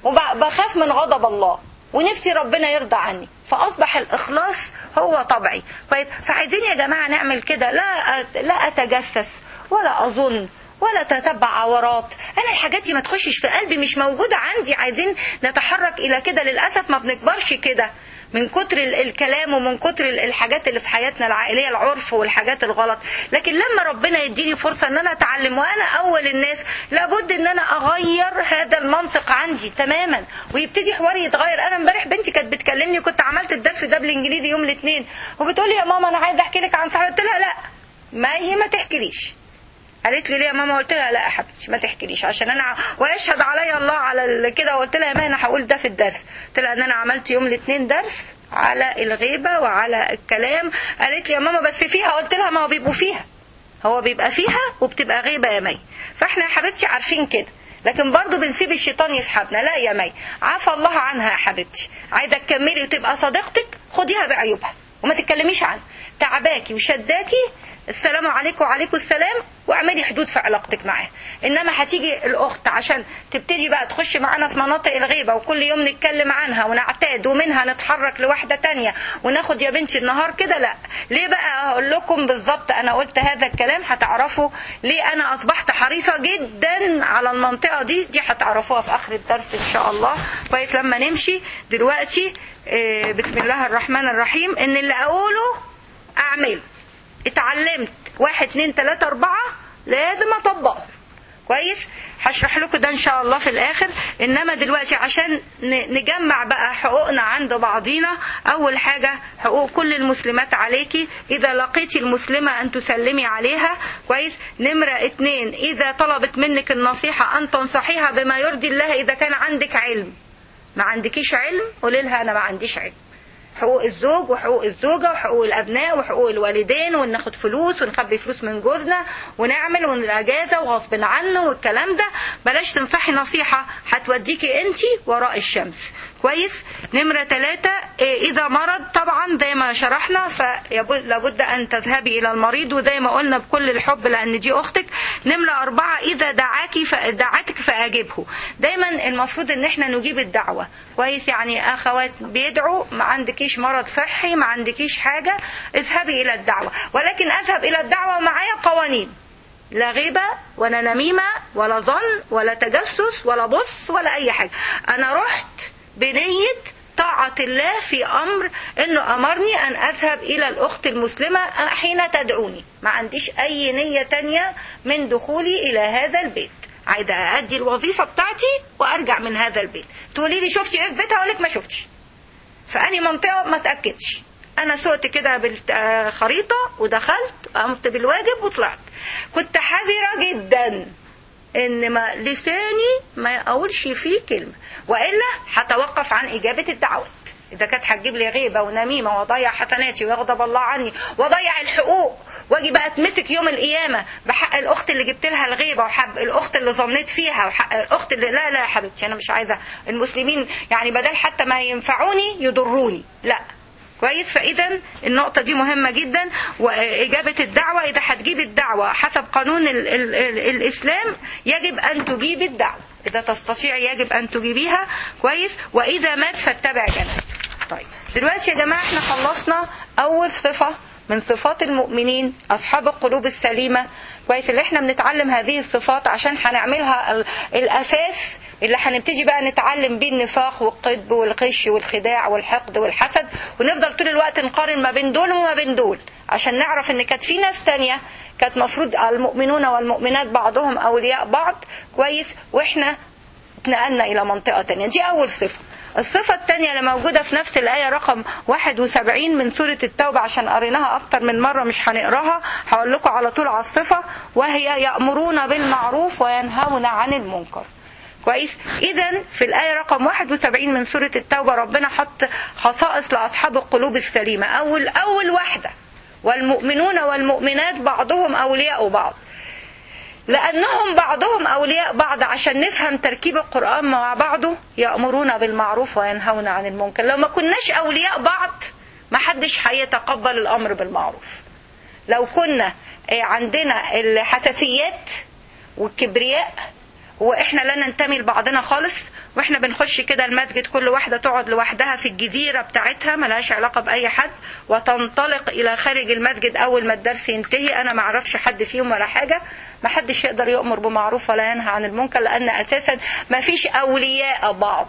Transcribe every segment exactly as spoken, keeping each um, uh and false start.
وبخاف من غضب الله ونفسي ربنا يرضى عني، فأصبح الإخلاص هو طبعي. فعايزين يا جماعة نعمل كده، لا لا أتجسس ولا أظن ولا تتبع عورات. أنا الحاجات دي ما تخشش في قلبي، مش موجودة عندي. عايزين نتحرك إلى كده. للأسف ما بنكبرش كده من كتر الكلام ومن كتر الحاجات اللي في حياتنا العائلية، العرف والحاجات الغلط. لكن لما ربنا يديني فرصة ان انا اتعلم وانا اول الناس، لابد ان انا اغير هذا المنطق عندي تماما ويبتدي حواري يتغير. انا امبارح بنتي كانت بتكلمني، كنت عملت الدرس ده بالانجليزي يوم الاثنين، وبتقولي يا ماما انا عايزه احكي لك عن صاحبي. قلت لها لا، ما هي ما تحكيليش. قالت لي ليه يا ماما؟ قلت لها لا يا حبيبتي ما تحكيليش، عشان انا ويشهد علي الله على كده. وقلت لها ما انا هقول ده في الدرس. قلت لها ان انا عملت يوم الاثنين درس على الغيبة وعلى الكلام. قالت لي يا ماما بس فيها. قلت لها ما هو بيبقوا فيها، هو بيبقى فيها وبتبقى غيبة يا مي. فاحنا يا حبيبتي عارفين كده، لكن برضو بنسيب الشيطان يسحبنا. لا يا مي، عفى الله عنها يا حبيبتي. عايزة تكملي وتبقى صديقتك، خديها بعيوبها وما تتكلميش عنها. تعباكي وشداكي، السلام عليكم وعليكم السلام، واعملي حدود في علاقتك معاه. انما هتيجي الاخت عشان تبتدي بقى تخش معانا في مناطق الغيبه وكل يوم نتكلم عنها ونعتاد ومنها نتحرك لواحده تانية وناخد يا بنتي النهار كده، لا. ليه بقى؟ هقول لكم بالظبط انا قلت هذا الكلام، هتعرفوا ليه انا اصبحت حريصه جدا على المنطقه دي. دي هتعرفوها في اخر الدرس ان شاء الله كويس لما نمشي دلوقتي. بسم الله الرحمن الرحيم. ان اللي اقوله اعمله. اتعلمت واحد اتنين تلاتة اربعة، لازم اطبقه كويس. هشرح لكم ده ان شاء الله في الاخر. انما دلوقتي عشان نجمع بقى حقوقنا عند بعضينا، اول حاجة حقوق كل المسلمات عليكي، اذا لقيتي المسلمة ان تسلمي عليها كويس. نمرة اتنين، اذا طلبت منك النصيحة ان تنصحيها بما يرضي الله. اذا كان عندك علم، ما عندكيش علم قولي لها انا ما عنديش علم. حقوق الزوج وحقوق الزوجة وحقوق الأبناء وحقوق الوالدين، وناخد فلوس ونخبي فلوس من جوزنا ونعمل ونلاجازة وغصب عنه والكلام ده. بلاش تنصحي نصيحة هتوديكي انتي وراء الشمس كويس. نمرة ثلاثة، إذا مرض طبعا زي ما شرحنا فلابد أن تذهبي إلى المريض، وزي ما قلنا بكل الحب لأن دي أختك. نمرة أربعة، إذا دعاكي فدعتك فأجبه. دايما المفروض أن احنا نجيب الدعوة كويس. يعني أخوات بيدعوا، ما عندكيش مرض صحي، ما عندكيش حاجة، اذهبي إلى الدعوة. ولكن أذهب إلى الدعوة معايا قوانين، لا غيبة ولا نميمة ولا ظن ولا تجسس ولا بص ولا أي حاجة. أنا رحت بنية طاعة الله في أمر أنه أمرني أن أذهب إلى الأخت المسلمة حين تدعوني. ما عنديش أي نية تانية من دخولي إلى هذا البيت. عايزة أدي الوظيفة بتاعتي وأرجع من هذا البيت. تقولي لي شفتي إيه في بيتها؟ أقولك ما شفتش. فأني منطقة ما تأكدش. أنا سوقت كده بالخريطة ودخلت قمت بالواجب وطلعت. كنت حذرة جدا ان ما لساني ما يقولش فيه كلمة، وإلا هتوقف عن إجابة الدعوات. إذا كانت هتجيب لي غيبة ونميمة وضيع حسناتي ويغضب الله عني وضيع الحقوق، واجي بقى اتمسك يوم القيامة بحق الأخت اللي جبت لها الغيبة وحق الأخت اللي ظنيت فيها وحق الأخت اللي لا لا يا حبيبتي أنا مش عايزة المسلمين يعني بدل حتى ما ينفعوني يضروني، لا كويس. فإذا النقطة دي مهمة جدا. وإجابة الدعوة، إذا هتجيب الدعوة حسب قانون ال ال ال الإسلام يجب أن تجيب الدعوة، إذا تستطيع يجب أن تجيبيها كويس. وإذا مات فاتبع جنازته. طيب دلوقتي يا جماعة احنا خلصنا أول صفة من صفات المؤمنين أصحاب القلوب السليمة كويس، اللي احنا بنتعلم هذه الصفات عشان هنعملها الأساس اللي هنبتدي بقى نتعلم بيه النفاق والكذب والغش والخداع والحقد والحسد، ونفضل طول الوقت نقارن ما بين دول وما بين دول عشان نعرف ان كانت في ناس تانية كانت مفروض المؤمنون والمؤمنات بعضهم أولياء بعض كويس، واحنا اتنقلنا إلى منطقة تانية. دي أول صفة. الصفة الثانية اللي موجودة في نفس الآية رقم واحد وسبعين من سورة التوبة، عشان قريناها أكتر من مرة مش هنقراها، هقول لكم على طول على الصفة، وهي يأمرون بالمعروف وينهون عن المنكر كويس. إذا في الآية رقم واحد وسبعين من سورة التوبة ربنا حط خصائص لأصحاب القلوب السليمة. أول أول واحدة، والمؤمنون والمؤمنات بعضهم أولياء بعض. لأنهم بعضهم أولياء بعض عشان نفهم تركيب القرآن مع بعضه، يأمرون بالمعروف وينهون عن المنكر. لو ما كناش أولياء بعض ما حدش هيتقبل الأمر بالمعروف. لو كنا عندنا الحساسيات والكبرياء هو احنا لا ننتمي لبعضنا خالص، واحنا بنخش كده المسجد كل واحدة تقعد لوحدها في الجزيرة بتاعتها ملهاش علاقة بأي حد، وتنطلق إلى خارج المسجد أول ما الدرس ينتهي. أنا ما اعرفش حد فيهم ولا حاجة، ما حدش يقدر يؤمر بمعروف ولا ينهى عن المنكر، لأن أساسا ما فيش أولياء بعض،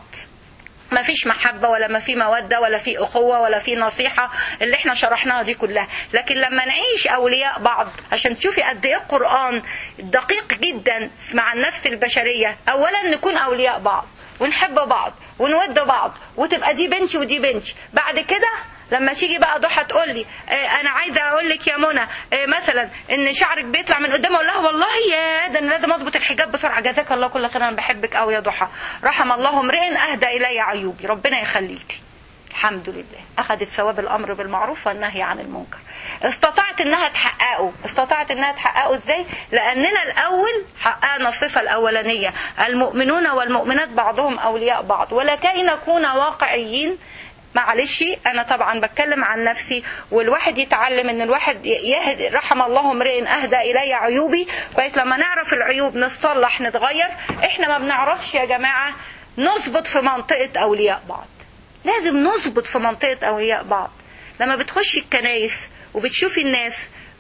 ما فيش محبة ولا ما في مودة ولا في أخوة ولا في نصيحة اللي احنا شرحناها دي كلها. لكن لما نعيش أولياء بعض، عشان تشوفي قد ايه القرآن دقيق جدا مع النفس البشرية، أولا نكون أولياء بعض ونحب بعض ونود بعض، وتبقى دي بنتي ودي بنتي. بعد كده لما تيجي بقى ضحى تقول لي اه انا عايزه اقول لك يا منى اه مثلا ان شعرك بيطلع من قدام، اقول لها والله يا ده انا لازم اظبط الحجاب بسرعه، جزاك الله كل خير، انا بحبك قوي يا ضحى، رحم الله امرئ اهدى الي عيوبي، ربنا يخليكي. الحمد لله اخذت ثواب الامر بالمعروف والنهي عن المنكر. استطاعت انها تحققه. استطاعت انها تحققه ازاي؟ لاننا الاول حققنا الصفه الاولانيه، المؤمنون والمؤمنات بعضهم اولياء بعض. ولكي نكون واقعيين، معلش انا طبعا بتكلم عن نفسي، والواحد يتعلم ان الواحد يهدي، رحم الله امرئ اهدى الي عيوبي. كويس لما نعرف العيوب نصلح نتغير. احنا ما بنعرفش يا جماعه نظبط في منطقه اولياء بعض، لازم نظبط في منطقه اولياء بعض. لما بتخشي الكنايس وبتشوفي الناس،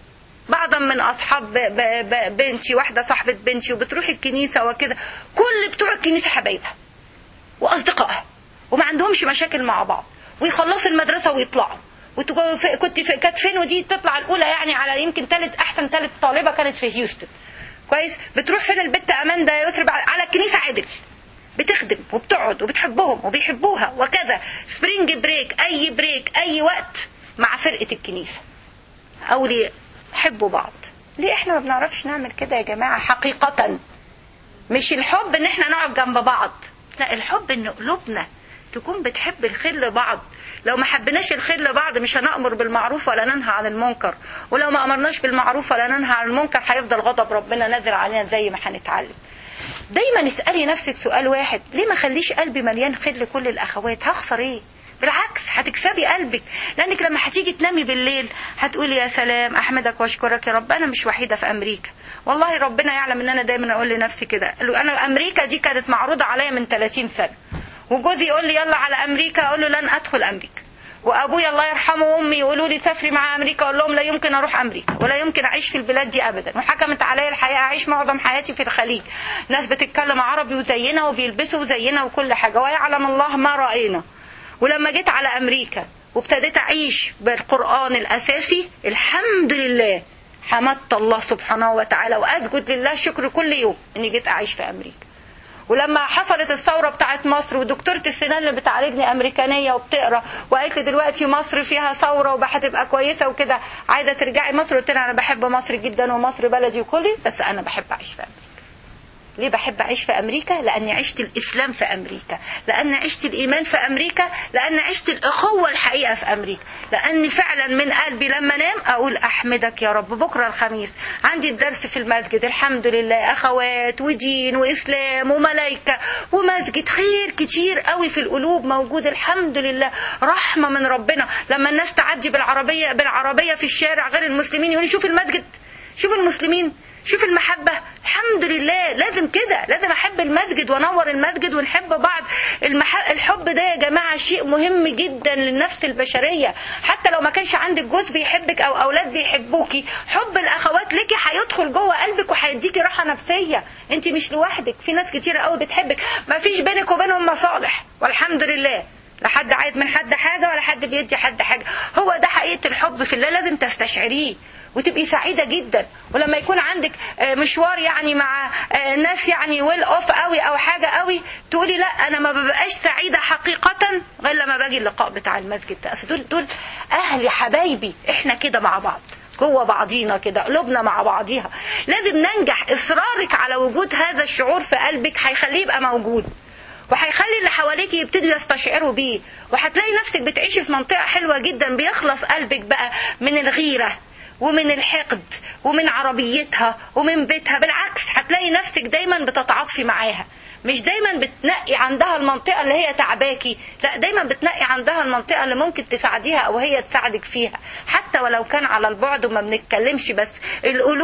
بعضا من اصحاب بنتي، واحده صاحبه بنتي، وبتروح الكنيسه وكده، كل بتوع الكنيسه حبايبها واصدقائها وما عندهمش مشاكل مع بعض، ويخلصوا المدرسه ويطلعوا. كنت في كانت فين ودي تطلع الاولى يعني على يمكن ثالث احسن ثالث طالبه كانت في هيوستن. كويس بتروح فين البت اماندا يثرب على الكنيسه عدل، بتخدم وبتقعد وبتحبهم وبيحبوها وكذا. سبرينج بريك، اي بريك، اي وقت مع فرقه الكنيسه، اولياء حبوا بعض. ليه احنا ما بنعرفش نعمل كده يا جماعه؟ حقيقه مش الحب ان احنا نقعد جنب بعض، لا، الحب ان قلوبنا تكون بتحب الخير لبعض. لو ما حبناش الخير لبعض مش هنأمر بالمعروف ولا ننهى عن المنكر، ولو ما أمرناش بالمعروف ولا ننهى عن المنكر هيفضل غضب ربنا نازل علينا زي ما هنتعلم. دايما اسألي نفسك سؤال واحد، ليه ما خليش قلبي مليان خير لكل الأخوات؟ هخسر ايه؟ بالعكس هتكسبي قلبك، لأنك لما هتيجي تنامي بالليل هتقولي يا سلام، أحمدك واشكرك يا رب، أنا مش وحيدة في أمريكا. والله ربنا يعلم ان انا دايما اقول لنفسي كده، انا امريكا دي كانت معروضة عليا من ثلاثين سنة، وجوزي يقول لي يلا على امريكا، اقول له لن ادخل امريكا، وابويا الله يرحمه وامي يقولوا لي سافري مع امريكا، اقول لهم لا يمكن اروح امريكا ولا يمكن اعيش في البلاد دي ابدا، وحكمت عليا الحياه اعيش معظم حياتي في الخليج، ناس بتتكلم عربي وزينا وبيلبسوا زينا وكل حاجه، ويعلم الله ما راينا. ولما جيت على امريكا وابتديت اعيش بالقران الاساسي، الحمد لله حمدت الله سبحانه وتعالى واسجد لله شكر كل يوم اني جيت اعيش في امريكا. ولما حصلت الثوره بتاعت مصر، ودكتوره السنان اللي بتعالجني امريكانيه وبتقرا وقالت لي دلوقتي مصر فيها ثوره وهتبقى كويسه وكده، عايزه ترجعي مصر، قلت لها انا بحب مصر جدا ومصر بلدي وكلي، بس انا بحب اعيش في امريكا. ليه بحب أعيش في أمريكا؟ لأني عشت الإسلام في أمريكا، لأني عشت الإيمان في أمريكا، لأني عشت الأخوة الحقيقة في أمريكا، لأني فعلا من قلبي لما نام أقول أحمدك يا رب، بكرة الخميس عندي الدرس في المسجد، الحمد لله، أخوات ودين وإسلام وملايكة ومسجد، خير كتير قوي في القلوب موجود، الحمد لله، رحمة من ربنا. لما الناس تعدي بالعربية بالعربية في الشارع غير المسلمين يقولوا شوف المسجد، شوف المسلمين، شوف المحبة، الحمد لله. لازم كده، لازم أحب المسجد وانور المسجد ونحب بعض. المح... الحب ده يا جماعة شيء مهم جدا للنفس البشرية. حتى لو ما كانش عندك جوز بيحبك أو أولاد بيحبوكي، حب الأخوات لك هيدخل جوه قلبك وهيديكي راحة نفسية. انت مش لوحدك، في ناس كتير قوي بتحبك، ما فيش بينك وبينهم مصالح، والحمد لله، لا حد عايز من حد حاجة ولا حد بيدي حد حاجة. هو ده حقيقة الحب في الله، لازم تستشعريه وتبقي سعيدة جدا. ولما يكون عندك مشوار يعني مع ناس يعني ويل اوف قوي او حاجة قوي، تقولي لا انا ما ببقاش سعيدة حقيقة غير لما باجي اللقاء بتاع المسجد ده. دول دول اهلي حبايبي، احنا كده مع بعض جوه بعضينا كده، قلوبنا مع بعضيها. لازم ننجح. اصرارك على وجود هذا الشعور في قلبك هيخليه يبقى موجود، وهيخلي اللي حواليك يبتدوا يستشعروا بيه، وهتلاقي نفسك بتعيشي في منطقة حلوة جدا. بيخلص قلبك بقى من الغيرة ومن الحقد ومن عربيتها ومن بيتها، بالعكس هتلاقي نفسك دايما بتتعاطفي معاها، مش دايما بتنقي عندها المنطقة اللي هي تعباكي، لا دايما بتنقي عندها المنطقة اللي ممكن تساعديها او هي تساعدك فيها، حتى ولو كان على البعد وما بنتكلمش. بس القلوب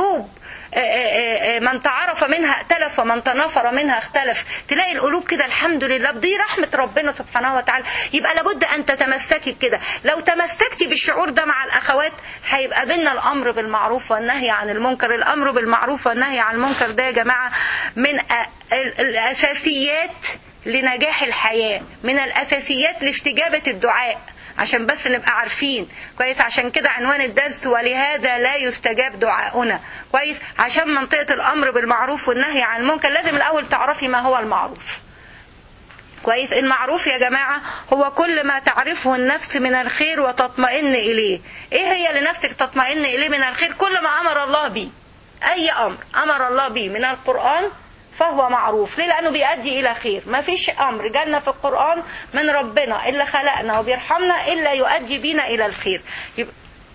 من تعرف منها ائتلف ومن تنافر منها اختلف. تلاقي القلوب كده الحمد لله بدي رحمة ربنا سبحانه وتعالى. يبقى لابد أن تتمسكي بكده. لو تمسكتي بالشعور ده مع الأخوات هيبقى بينا الأمر بالمعروف والنهي عن المنكر. الأمر بالمعروف والنهي عن المنكر ده يا جماعة من الأساسيات لنجاح الحياة، من الأساسيات لاستجابة الدعاء، عشان بس نبقى عارفين كويس. عشان كده عنوان الدرس ولهذا لا يستجاب دعاؤنا كويس. عشان منطقة الأمر بالمعروف والنهي عن المنكر لازم الأول تعرفي ما هو المعروف كويس. المعروف يا جماعة هو كل ما تعرفه النفس من الخير وتطمئن إليه. إيه هي لنفسك تطمئن إليه من الخير؟ كل ما أمر الله به، أي أمر أمر الله به من القرآن فهو معروف. ليه؟ لأنه بيؤدي إلى خير. ما فيش أمر جالنا في القرآن من ربنا اللي خلقنا وبيرحمنا إلا يؤدي بينا إلى الخير. يبقى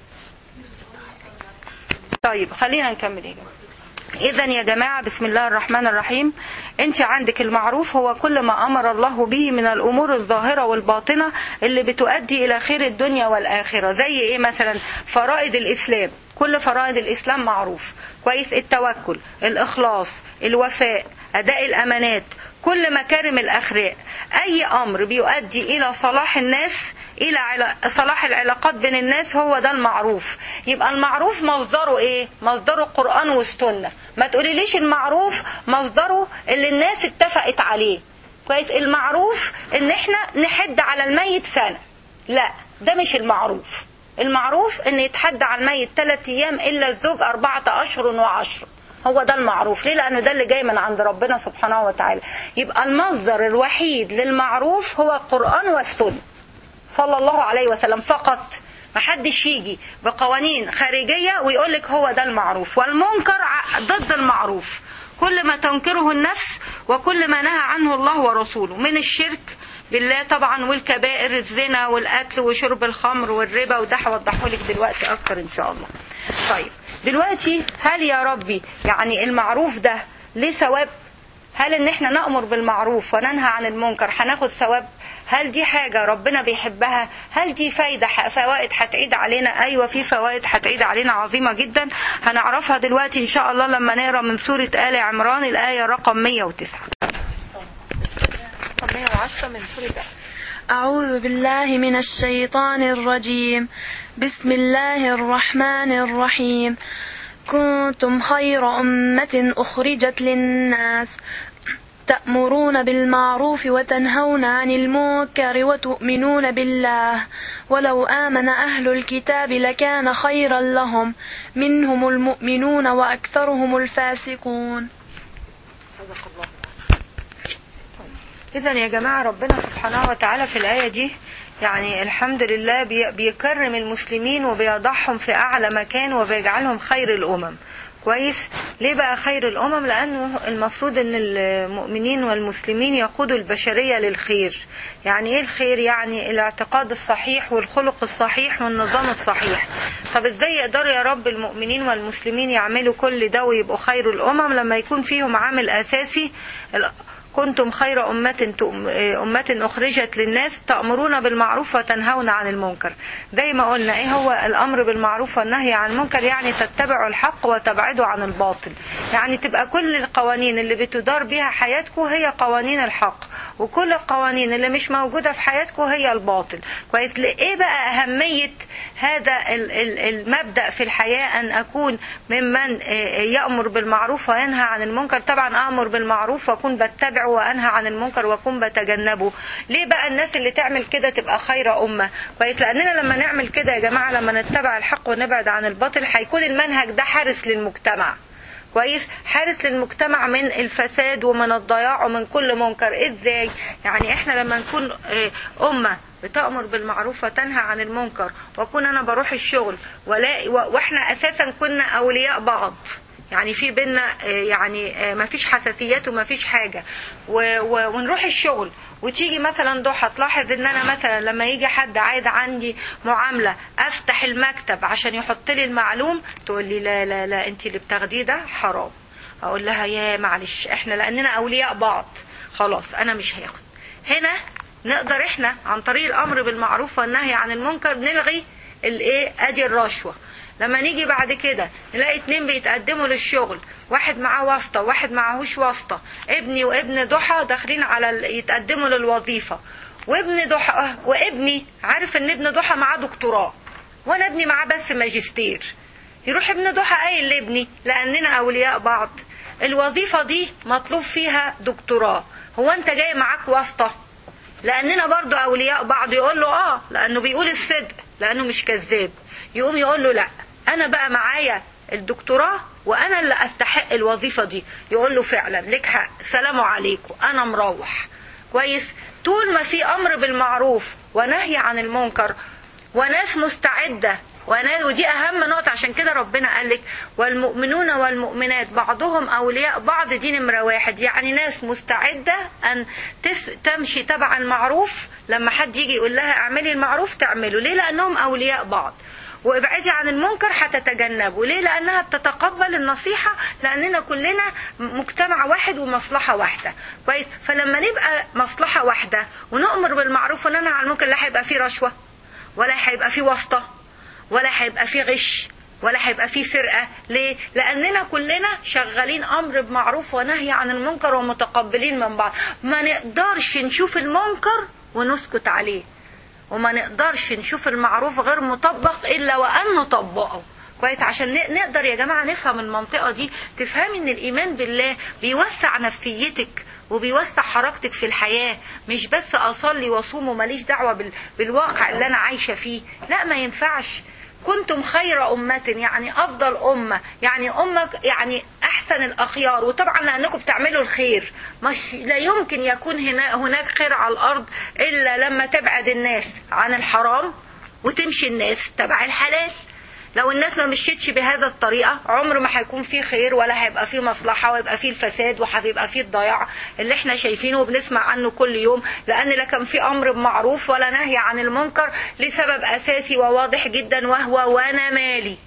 طيب خلينا نكمل إيه. إذا يا جماعة بسم الله الرحمن الرحيم، أنت عندك المعروف هو كل ما أمر الله به من الأمور الظاهرة والباطنة اللي بتؤدي إلى خير الدنيا والآخرة. زي إيه مثلا؟ فرائض الإسلام، كل فرائض الإسلام معروف كويس. التوكل، الإخلاص، الوفاء، أداء الأمانات، كل مكارم الأخلاق. أي أمر بيؤدي إلى صلاح الناس، إلى صلاح العلاقات بين الناس، هو ده المعروف. يبقى المعروف مصدره إيه؟ مصدره القرآن والسنة. ما تقوليليش المعروف مصدره اللي الناس اتفقت عليه كويس. المعروف إن إحنا نحد على الميت سنة، لا ده مش المعروف. المعروف إن يتحد على الميت ثلاث أيام إلا الزوج أربعة أشهر وعشرة، هو ده المعروف. ليه؟ لأنه ده اللي جاي من عند ربنا سبحانه وتعالى. يبقى المصدر الوحيد للمعروف هو القرآن والسنة صلى الله عليه وسلم فقط. محدش يجي بقوانين خارجية ويقولك هو ده المعروف. والمنكر ضد المعروف، كل ما تنكره النفس وكل ما نهى عنه الله ورسوله من الشرك بالله طبعا، والكبائر، الزنا والقتل وشرب الخمر والربا، وده هوضحهولك دلوقتي أكتر إن شاء الله. طيب دلوقتي هل يا ربي يعني المعروف ده ليه ثواب؟ هل ان احنا نأمر بالمعروف وننهى عن المنكر هناخد ثواب؟ هل دي حاجة ربنا بيحبها؟ هل دي فايدة فوائد هتعيد علينا؟ ايوه في فوائد هتعيد علينا عظيمة جدا، هنعرفها دلوقتي ان شاء الله لما نقرأ من سورة آل عمران الآية رقم مية وتسعة مية وعشرة من سورة آل. أعوذ بالله من الشيطان الرجيم. بسم الله الرحمن الرحيم. كنتم خير أمة أخرجت للناس تأمرون بالمعروف وتنهون عن المنكر وتؤمنون بالله ولو آمن أهل الكتاب لكان خيرا لهم منهم المؤمنون وأكثرهم الفاسقون. إذا يا جماعة ربنا سبحانه وتعالى في الآية دي يعني الحمد لله بيكرم المسلمين وبيضعهم في أعلى مكان وبيجعلهم خير الأمم كويس. ليه بقى خير الأمم؟ لأنه المفروض أن المؤمنين والمسلمين يقودوا البشرية للخير. يعني إيه الخير؟ يعني الاعتقاد الصحيح والخلق الصحيح والنظام الصحيح. طب إزاي يقدروا يا رب المؤمنين والمسلمين يعملوا كل ده ويبقوا خير الأمم لما يكون فيهم عامل أساسي؟ كنتم خير أمة أمة أخرجت للناس تأمرون بالمعروف وتنهون عن المنكر. زي ما قلنا إيه هو الأمر بالمعروف والنهي عن المنكر؟ يعني تتبعوا الحق وتبعدوا عن الباطل. يعني تبقى كل القوانين اللي بتدار بها حياتكم هي قوانين الحق، وكل القوانين اللي مش موجودة في حياتكم هي الباطل كويس. لإيه بقى أهمية هذا المبدأ في الحياة؟ أن أكون ممن يأمر بالمعروف وينهى عن المنكر. طبعا أمر بالمعروف وأكون بتبع وأنهى عن المنكر وأكون بتجنبه. ليه بقى الناس اللي تعمل كده تبقى خير أمة كويس؟ لأننا لما نعمل كده يا جماعة، لما نتبع الحق ونبعد عن الباطل، هيكون المنهج ده حارس للمجتمع كويس، حارس للمجتمع من الفساد ومن الضياع ومن كل منكر. ازاي؟ يعني احنا لما نكون أمة بتأمر بالمعروف وتنهى عن المنكر، وأكون أنا بروح الشغل ولا وإحنا أساسا كنا أولياء بعض، يعني في بينا يعني ما فيش حساسيات وما فيش حاجة، ونروح الشغل وتيجي مثلا ضحى تلاحظ ان انا مثلا لما يجي حد عايز عندي معاملة افتح المكتب عشان يحط لي المعلوم، تقول لي لا لا لا انت اللي بتاخديه ده حرام. اقول لها يا معلش احنا لاننا اولياء بعض خلاص انا مش هاخد. هنا نقدر احنا عن طريق الامر بالمعروف والنهي عن المنكر نلغي الايه ادي الرشوة. لما نيجي بعد كده نلاقي اتنين بيتقدموا للشغل، واحد معاه واسطة وواحد معاهوش واسطة، ابني وابن ضحى داخلين على ال... يتقدموا للوظيفة، وابن ضحى وابني عارف ان ابن ضحى معاه دكتوراه وانا ابني معاه بس ماجستير، يروح ابن ضحى قايل لابني لاننا اولياء بعض الوظيفة دي مطلوب فيها دكتوراه، هو انت جاي معاك واسطة؟ لاننا برضو اولياء بعض. يقول له اه، لانه بيقول الصدق، لانه مش كذاب. يقوم يقول له لا، انا بقى معايا الدكتوراه وانا اللي استحق الوظيفة دي. يقول له فعلا لك حق، سلام عليكم، انا مروح. كويس. طول ما في امر بالمعروف ونهي عن المنكر وناس مستعدة، ودي اهم نقطة، عشان كده ربنا قالك والمؤمنون والمؤمنات بعضهم اولياء بعض، دي نمرة واحد. يعني ناس مستعدة ان تمشي تبع المعروف، لما حد يجي يقول لها اعملي المعروف تعمله. ليه؟ لانهم اولياء بعض. وابعدي عن المنكر هتتجنبه. ليه؟ لانها بتتقبل النصيحة، لاننا كلنا مجتمع واحد ومصلحة واحدة. كويس. فلما نبقى مصلحة واحدة ونؤمر بالمعروف وننهى عن المنكر، لا هيبقى فيه رشوة، ولا هيبقى فيه واسطة، ولا هيبقى فيه غش، ولا هيبقى فيه سرقة. ليه؟ لأننا كلنا شغالين أمر بمعروف ونهي عن المنكر ومتقبلين من بعض. ما نقدرش نشوف المنكر ونسكت عليه، وما نقدرش نشوف المعروف غير مطبق إلا وأن نطبقه. كويس. عشان نقدر يا جماعة نفهم المنطقة دي، تفهمي ان الإيمان بالله بيوسع نفسيتك وبيوسع حركتك في الحياة. مش بس أصلي وصوم وماليش دعوة بالواقع اللي أنا عايشة فيه. لا، ما ينفعش. كنتم خير أمة، يعني أفضل أمة، يعني أمة، يعني أحسن الأخيار. وطبعا لأنكم بتعملوا الخير، مش لا يمكن يكون هنا هناك خير على الأرض إلا لما تبعد الناس عن الحرام وتمشي الناس تبع الحلال. لو الناس ما مشيتش بهذا الطريقة عمر ما هيكون فيه خير، ولا هيبقى فيه مصلحة، ويبقى فيه الفساد، وهيبقى فيه الضياع اللي احنا شايفينه وبنسمع عنه كل يوم. لأن لا كان فيه أمر بمعروف ولا نهي عن المنكر لسبب أساسي وواضح جدا، وهو وأنا مالي،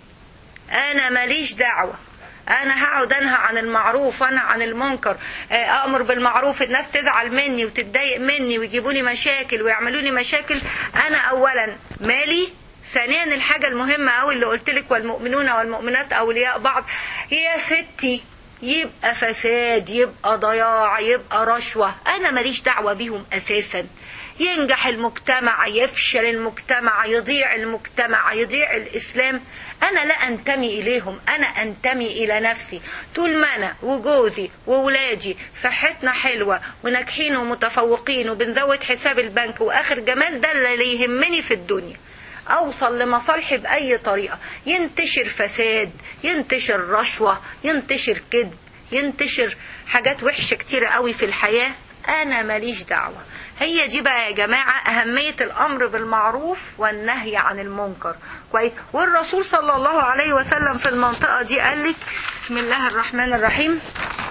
أنا ماليش دعوة. أنا هقعد أنهى عن المعروف وأنهى عن المنكر، أأمر بالمعروف الناس تزعل مني وتتضايق مني ويجيبوا لي مشاكل ويعملوا لي مشاكل. أنا أولا مالي، ثانيا الحاجة المهمة أوي اللي قلتلك والمؤمنون والمؤمنات أولياء بعض، يا ستي يبقى فساد، يبقى ضياع، يبقى رشوة، أنا ماليش دعوة بيهم أساسا. ينجح المجتمع، يفشل المجتمع، يضيع المجتمع، يضيع الإسلام، أنا لا أنتمي إليهم، أنا أنتمي إلى نفسي. طول ما أنا وجوزي وولادي صحتنا حلوة وناجحين ومتفوقين وبنزود حساب البنك وآخر جمال، ده اللي يهمني في الدنيا. أوصل لمصالحي بأي طريقة. ينتشر فساد، ينتشر رشوة، ينتشر كذب، ينتشر حاجات وحشة كتيرة قوي في الحياة، أنا ماليش دعوة. هي دي بقى يا جماعة أهمية الأمر بالمعروف والنهي عن المنكر. كويس. والرسول صلى الله عليه وسلم في المنطقة دي قال لك، بسم الله الرحمن الرحيم،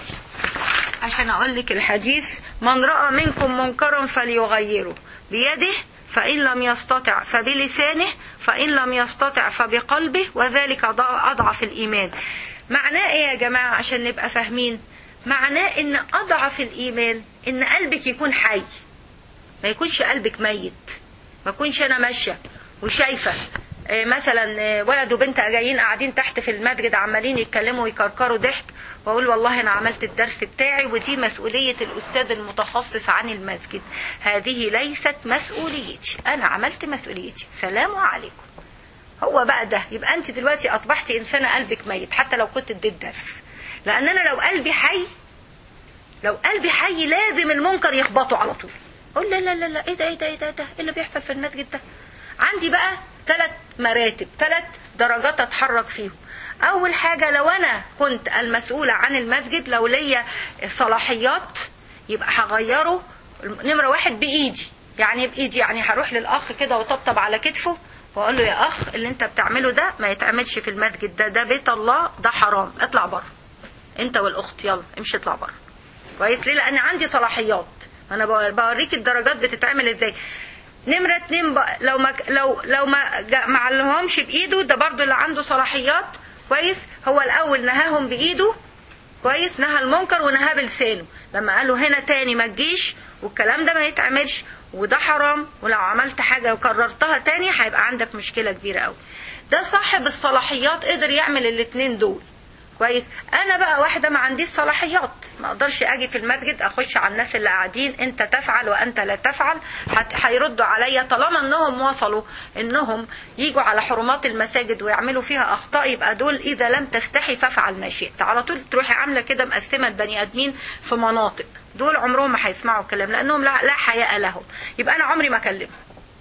عشان أقول لك الحديث: من رأى منكم منكرا فليغيره بيده، فإن لم يستطع فبلسانه، فإن لم يستطع فبقلبه، وذلك أضعف الإيمان. معناه إيه يا جماعة عشان نبقى فاهمين؟ معناه إن أضعف الإيمان إن قلبك يكون حي، ما يكونش قلبك ميت. ما يكونش أنا ماشية وشايفة مثلا ولد وبنت جايين قاعدين تحت في المسجد عمالين يتكلموا ويكركروا ضحك، واقول والله انا عملت الدرس بتاعي ودي مسؤولية الاستاذ المتخصص عن المسجد. هذه ليست مسؤوليتي، انا عملت مسؤوليتي، سلام عليكم. هو بقى ده يبقى انت دلوقتي اصبحتي انسانة قلبك ميت حتى لو كنت اديت درس. لان انا لو قلبي حي، لو قلبي حي لازم المنكر يخبطه على طول. اقول لا لا لا لا ايه ده ايه ده ايه ده, ده؟ ايه اللي بيحصل في المسجد ده؟ عندي بقى ثلاث مراتب، ثلاث درجات اتحرك فيهم. اول حاجة لو انا كنت المسؤولة عن المسجد، لو ليا صلاحيات، يبقى هغيره. نمرة واحد بايدي، يعني بايدي يعني هروح للاخ كده وطبطب على كتفه واقول له يا اخ اللي انت بتعمله ده ما يتعملش في المسجد ده، ده بيت الله، ده حرام، اطلع بره انت والاخت، يلا امشي اطلع بره. كويس. ليه؟ لان عندي صلاحيات، انا بوريك الدرجات بتتعمل ازاي. نمرة اتنين بقى، لو ما لو لو ما ما علمهمش بايده، ده برضو اللي عنده صلاحيات. كويس. هو الاول نهاهم بايده، كويس، نهى المنكر ونهاه بلسانه، لما قالوا هنا تاني ما تجيش والكلام ده ما يتعملش وده حرام، ولو عملت حاجة وكررتها تاني هيبقى عندك مشكلة كبيرة قوي. ده صاحب الصلاحيات قدر يعمل الاتنين دول. كويس. انا بقى واحده ما عنديش صلاحيات، ما اقدرش اجي في المسجد اخش على الناس اللي قاعدين انت تفعل وانت لا تفعل، هيردوا عليا. طالما انهم وصلوا انهم يجوا على حرمات المساجد ويعملوا فيها اخطاء، يبقى دول اذا لم تستحي فافعل ما شئت. على طول تروحي عامله كده مقسمه البني ادمين في مناطق، دول عمرهم ما هيسمعوا الكلام لانهم لا, لا حياء لهم. يبقى انا عمري ما اكلمهم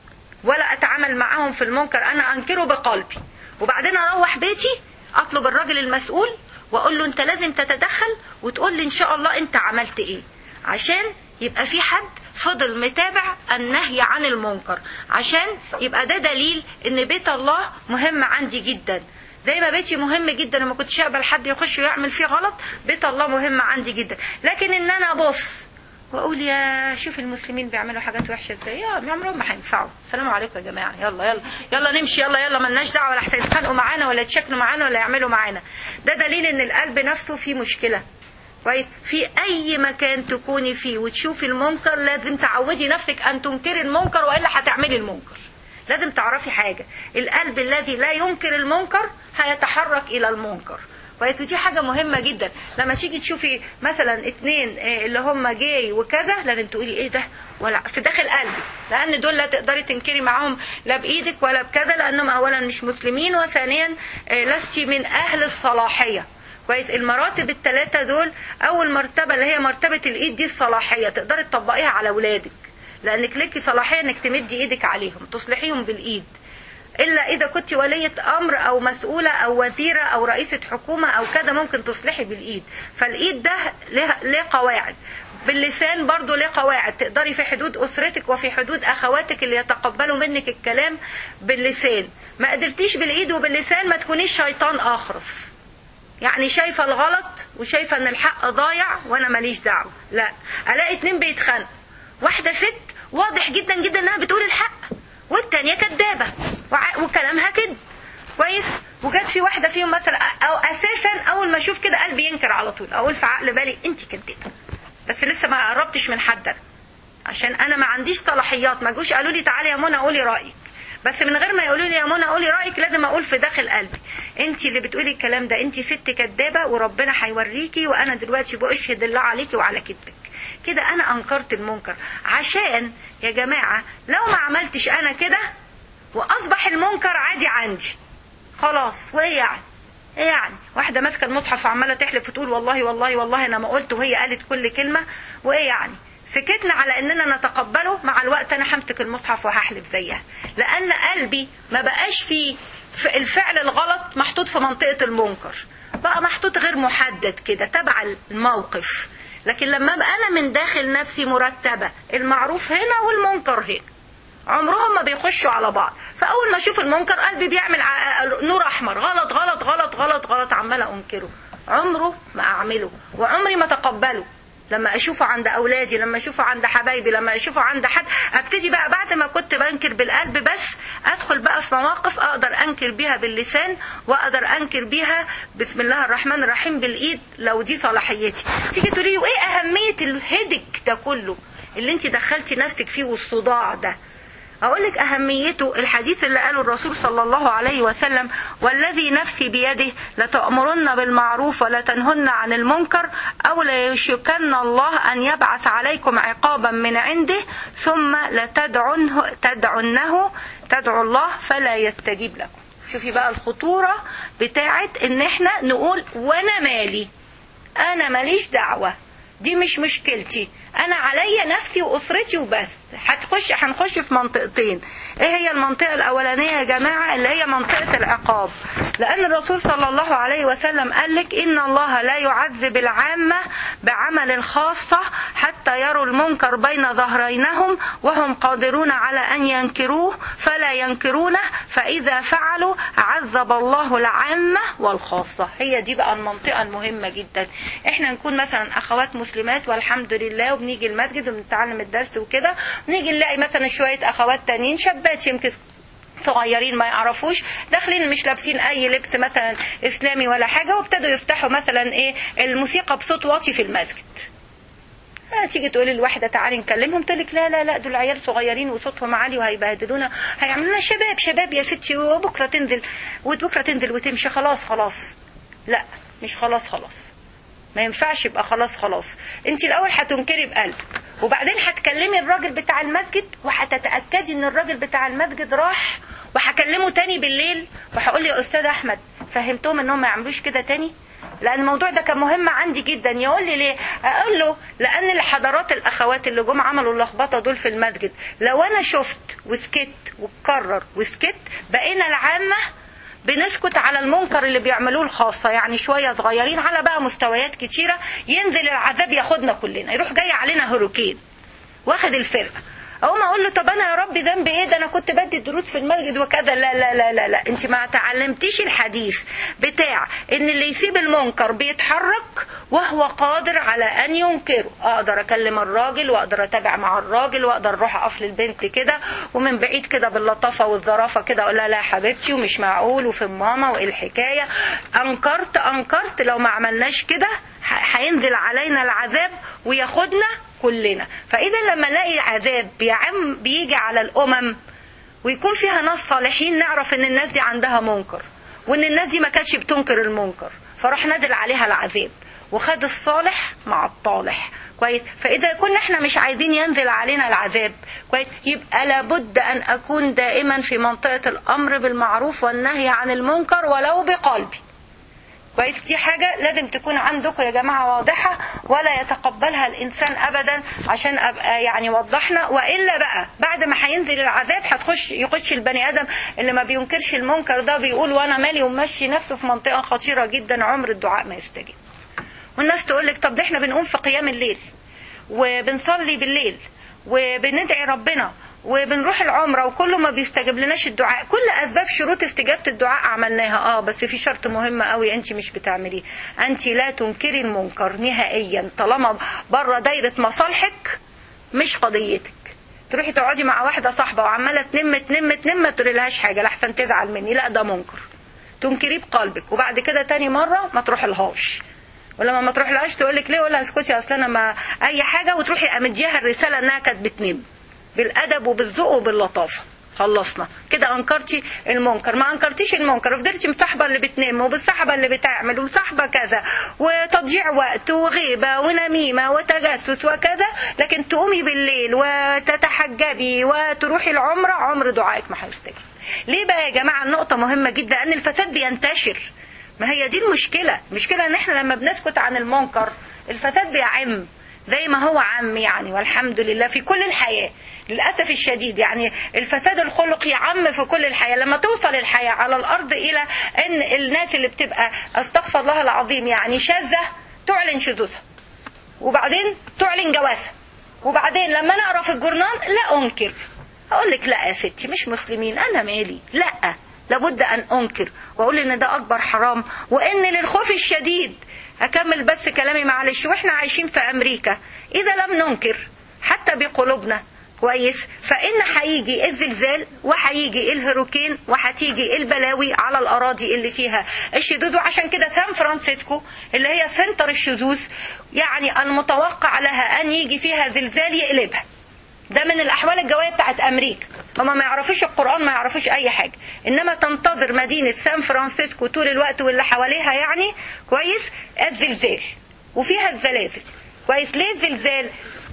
ولا اتعامل معاهم في المنكر، انا انكره بقلبي، وبعدين اروح بيتي اطلب الراجل المسؤول واقول له انت لازم تتدخل وتقول لي ان شاء الله انت عملت ايه، عشان يبقى في حد فضل متابع النهي عن المنكر، عشان يبقى ده دليل ان بيت الله مهم عندي جدا. زي ما بيتي مهم جدا وما كنتش اقبل حد يخش ويعمل فيه غلط، بيت الله مهم عندي جدا. لكن ان انا ابص واقول يا شوف المسلمين بيعملوا حاجات وحشه ازاي، يا عمرهم ما هينفعوا. السلام عليكم يا جماعه، يلا يلا يلا نمشي، يلا يلا مالناش دعوه، ولا هيتخانقوا معانا ولا يتشكلوا معانا ولا يعملوا معانا. ده دليل ان القلب نفسه فيه مشكله. كويس. في اي مكان تكوني فيه وتشوفي المنكر لازم تعودي نفسك ان تنكري المنكر، والا هتعملي المنكر. لازم تعرفي حاجه، القلب الذي لا ينكر المنكر هيتحرك الى المنكر. كويس. ودي حاجه مهمه جدا. لما تيجي تشوفي مثلا اتنين اللي هم جاي وكذا، لازم تقولي ايه ده ولا في داخل قلبك، لان دول لا تقدري تنكري معاهم لا بايدك ولا بكذا، لانهم اولا مش مسلمين، وثانيا لستي من اهل الصلاحيه. كويس. المراتب الثلاثه دول، اول مرتبه اللي هي مرتبه الايد دي الصلاحيه، تقدري تطبقيها على اولادك، لانك ليكي صلاحيه انك تمدي ايدك عليهم تصلحيهم بالايد، إلا إذا كنت ولية أمر أو مسؤولة أو وزيرة أو رئيسة حكومة أو كذا ممكن تصلحي بالإيد. فالإيد ده له قواعد، باللسان برضو له قواعد، تقدري في حدود أسرتك وفي حدود أخواتك اللي يتقبلوا منك الكلام باللسان. ما قدرتيش بالإيد وباللسان، ما تكونيش شيطان آخرس، يعني شايفة الغلط وشايفة أن الحق ضايع وأنا ماليش دعوة. لا، ألاقي اتنين بيتخانقوا، واحدة ست واضح جدا جدا أنها بتقول الحق، والتانية كدابة وكلامها كده. كويس. وجات في واحدة فيهم مثلا، أو أساسا أول ما أشوف كده قلبي ينكر على طول، أقول في عقل بالي أنت كدابة، بس لسه ما قربتش من حد، عشان أنا ما عنديش صلاحيات. ما جوش قالوا لي تعالي يا منى قولي رأيك، بس من غير ما يقولوا لي يا منى قولي رأيك لازم أقول في داخل قلبي أنت اللي بتقولي الكلام ده، أنت ست كدابة وربنا هيوريكي، وأنا دلوقتي بأشهد الله عليكي وعلى كذبك. كده أنا أنكرت المنكر. عشان يا جماعة لو ما عملتش أنا كده واصبح المنكر عادي عندي خلاص، وايه يعني؟ ايه يعني واحده ماسكه المصحف وعماله تحلف وتقول والله والله والله انا ما قلت، وهي قالت كل كلمه، وايه يعني؟ سكتنا على اننا نتقبله، مع الوقت انا همسك المصحف وهحلف زيها، لان قلبي ما بقاش فيه الفعل الغلط محطوط في منطقه المنكر، بقى محطوط غير محدد كده تبع الموقف. لكن لما ابقى انا من داخل نفسي مرتبه، المعروف هنا والمنكر هنا، عمرهم ما بيخشوا على بعض. فاول ما اشوف المنكر قلبي بيعمل نور احمر، غلط غلط غلط غلط غلط، عماله انكره، عمره ما اعمله وعمري ما تقبله. لما اشوفه عند اولادي، لما اشوفه عند حبايبي، لما اشوفه عند حد، ابتدي بقى بعد ما كنت بنكر بالقلب بس ادخل بقى في مواقف اقدر انكر بيها باللسان، واقدر انكر بيها بسم الله الرحمن الرحيم بالايد لو دي صلاحيتي. تيجي تقولي لي وايه اهميه الهدك ده كله اللي انت دخلتي نفسك فيه والصداع ده؟ أقول لك أهميته الحديث اللي قاله الرسول صلى الله عليه وسلم: والذي نفسي بيده لتأمرن بالمعروف ولا تنهن عن المنكر أو ليشكن الله أن يبعث عليكم عقابا من عنده ثم لتدعنه تدعنه تدعو الله فلا يستجيب لكم. شوفي بقى الخطورة بتاعت ان احنا نقول وانا مالي، انا ماليش دعوة، دي مش مشكلتي، انا عليا نفسي واسرتي وبس. هتخش هنخش في منطقتين. ايه هي المنطقة الاولانية يا جماعة؟ اللي هي منطقة العقاب. لان الرسول صلى الله عليه وسلم قال لك ان الله لا يعذب العامة بعمل الخاصة حتى يروا المنكر بين ظهرينهم وهم قادرون على ان ينكروه فلا ينكرونه، فاذا فعلوا عذب الله العامة والخاصة. هي دي بقى المنطقة المهمة جدا. احنا نكون مثلا اخوات مسلمات والحمد لله وبنيجي المسجد وبنتعلم الدرس وكده، نيجي نلاقي مثلا شوية اخوات تانيين شابات يمكن صغيرين ما يعرفوش داخلين مش لابسين اي لبس مثلا اسلامي ولا حاجة، وابتدوا يفتحوا مثلا ايه الموسيقى بصوت واطي في المسجد. آه تيجي تقولي الواحده تعالي نكلمهم تقول لك لا لا لا دول عيال صغيرين وصوتهم عالي وهيبهدلونا هيعملوا لنا شباب شباب يا ستي وبكره تنزل وبكره تنزل وتمشي خلاص خلاص. لا مش خلاص خلاص، ما ينفعش يبقى خلاص خلاص. انت الاول هتنكري بقلبك وبعدين هتكلمي الراجل بتاع المسجد وهتتاكدي ان الراجل بتاع المسجد راح، وهكلمه تاني بالليل وهقول له يا استاذ احمد فهمتهم انهم ما يعملوش كده تاني، لان الموضوع ده كان مهم عندي جدا. يقول لي ليه؟ اقول له لان الحضرات الاخوات اللي جم عملوا اللخبطه دول في المسجد لو انا شفت وسكت واتكرر وسكت بقينا العامه بنسكت على المنكر اللي بيعملوه الخاصة، يعني شوية صغيرين على بقى مستويات كتيرة ينزل العذاب ياخدنا كلنا، يروح جاي علينا هروكين واخد الفرقة. اقوم اقول له طب انا يا ربي ذنبي ايه؟ ده انا كنت بدي دروس في المسجد وكذا. لا لا لا لا لا انت ما تعلمتيش الحديث بتاع ان اللي يسيب المنكر بيتحرك وهو قادر على ان ينكره. اقدر اكلم الراجل واقدر اتابع مع الراجل واقدر اروح اقف للبنت كده ومن بعيد كده باللطافه والظرافه كده اقول لها لا حبيبتي ومش معقول وفي ماما وايه الحكايه. انكرت انكرت لو ما عملناش كده هينزل علينا العذاب وياخدنا كلنا. فإذا لما نلاقي عذاب بيعم بيجي على الأمم ويكون فيها ناس صالحين نعرف ان الناس دي عندها منكر وان الناس دي ما كانتش بتنكر المنكر فراح نادل عليها العذاب وخد الصالح مع الطالح كويس. فإذا كنا احنا مش عايزين ينزل علينا العذاب كويس يبقى لابد أن أكون دائما في منطقة الأمر بالمعروف والنهي عن المنكر ولو بقلبي كويس. دي حاجة لازم تكون عندكم يا جماعة واضحة ولا يتقبلها الإنسان أبدا عشان أبقى يعني وضحنا. وإلا بقى بعد ما هينزل العذاب هتخش يخش البني آدم اللي ما بينكرش المنكر ده بيقول وأنا مالي ومشي نفسه في منطقة خطيرة جدا عمر الدعاء ما يستجيب. والناس تقول لك طب ده احنا بنقوم في قيام الليل وبنصلي بالليل وبندعي ربنا وبنروح العمرة وكله ما بيستجيب لناش الدعاء. كل أسباب شروط استجابة الدعاء عملناها اه بس في شرط مهم قوي انت مش بتعمليه. انت لا تنكري المنكر نهائيا طالما بره دايرة مصالحك مش قضيتك. تروحي تقعدي مع واحدة صاحبة وعمالة تنم تنم تنم ما تقوليلهاش حاجة لحسن تزعل مني، لا ده منكر تنكريه بقلبك وبعد كده تاني مرة ما تروح لهاش. ولما ما تروح لهاش تقولك ليه؟ ولا اسكتي اصل انا ما اي حاجة وتروحي امديها الرسالة انها كانت بتنم بالادب وبالذوق وباللطافه. خلصنا كده انكرتي المنكر. ما انكرتيش المنكر وفضلتي مصاحبه اللي بتنام وبالصحبه اللي بتعمل وصاحبه كذا وتضييع وقت وغيبه ونميمه وتجسس وكذا لكن تقومي بالليل وتتحجبي وتروحي العمره عمر دعائك ما هيستجيب. ليه بقى يا جماعه؟ النقطه مهمه جدا ان الفساد بينتشر. ما هي دي المشكله. المشكله ان احنا لما بنسكت عن المنكر الفساد بيعم زي ما هو عام يعني والحمد لله في كل الحياه. للأسف الشديد يعني الفساد الخلقي عم في كل الحياة. لما توصل الحياة على الأرض إلى أن الناس اللي بتبقى استغفر الله العظيم يعني شاذة تعلن شذوذها وبعدين تعلن جوازها وبعدين لما نقرأ في الجورنال لا أنكر. أقول لك لا يا ستي مش مسلمين أنا مالي. لا لابد أن أنكر وأقول إن ده أكبر حرام وإن للخوف الشديد. أكمل بس كلامي معلش. وإحنا عايشين في أمريكا إذا لم ننكر حتى بقلوبنا كويس فإن هيجي الزلزال وهيجي الهروكين وهتيجي البلاوي على الأراضي اللي فيها الشذوذ. وعشان كده سان فرانسيسكو اللي هي سنتر الشذوذ يعني المتوقع لها أن يجي فيها زلزال يقلبها. ده من الأحوال الجوية بتاعت أمريكا. هما ما يعرفوش القرآن ما يعرفوش أي حاجة إنما تنتظر مدينة سان فرانسيسكو طول الوقت واللي حواليها يعني كويس الزلزال وفيها الزلازل كويس. ليه الزلزال؟